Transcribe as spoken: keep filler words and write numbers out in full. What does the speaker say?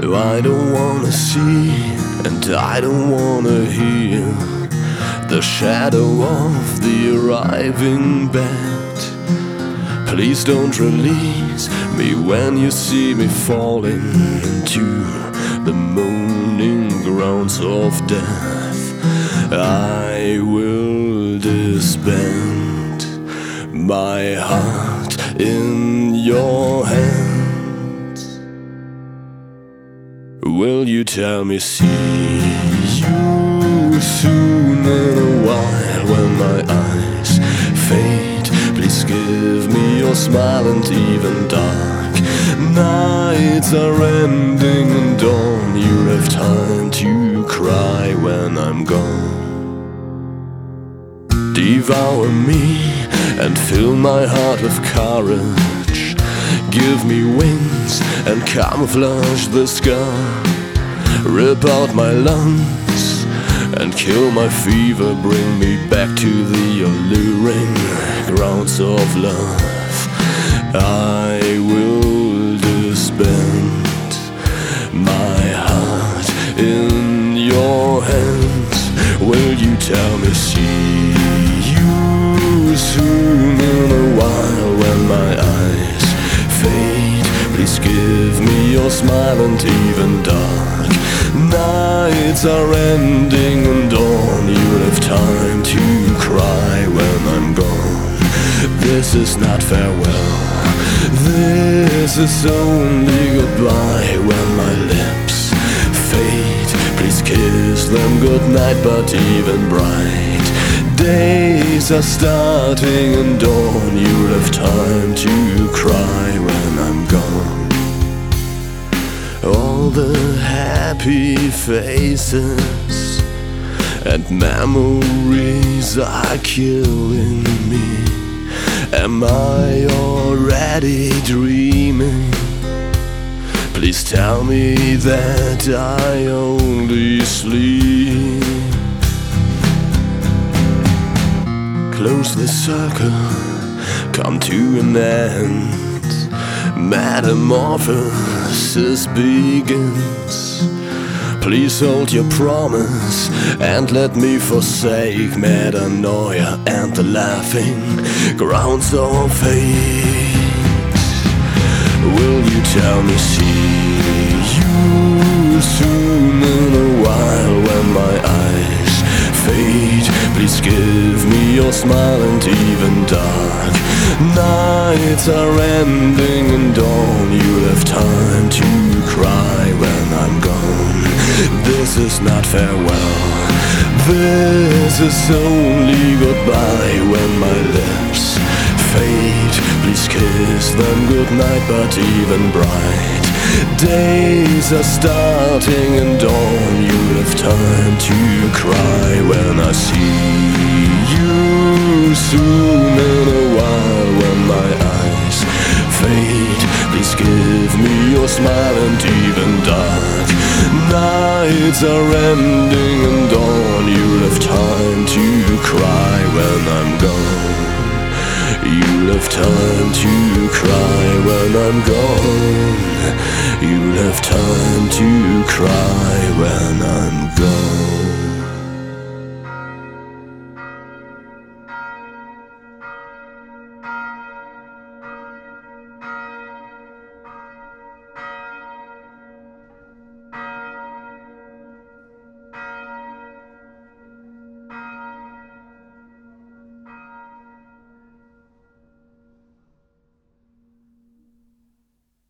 I don't wanna see, and I don't wanna hear the shadow of the arriving bat. Please don't release me when you see me falling into the moaning grounds of death. I will disband my heart in your hands. Will you tell me, see you soon in a while when my eyes fade? Please give me your smile, and even dark nights are ending and dawn. You have time to cry when I'm gone. Devour me and fill my heart with courage. Give me wings and camouflage the scar. Rip out my lungs and kill my fever. Bring me back to the alluring grounds of love. I will disband my heart in your hands. Will you tell me, see you soon in a while when my eyes fade? Please give me your smile, and even dark nights are ending and dawn. You'll have time to cry when I'm gone. This is not farewell, this is only goodbye. When my lips fade, please kiss them goodnight. But even bright days are starting and dawn. You'll have time to cry when I'm gone. All the happy faces and memories are killing me. Am I already dreaming? Please tell me that I only sleep. Close the circle, come to an end. Metamorphosis begins. Please hold your promise and let me forsake metanoia and the laughing grounds of hate. Will you tell me, see you soon in a while when my eyes fade? Please give me your smile, and even dark nights are ending and dawn. You'll have time to cry when I'm gone. This is not farewell, this is only goodbye. When my lips fade, please kiss them goodnight. But even bright days are starting and dawn. You'll have time to cry when I see you soon in a while. When my eyes fade, please give me your smile, and even dark nights are ending and dawn. You'll have time to cry when I'm gone. You'll have time to cry when I'm gone. You'll have time to cry when I'm gone.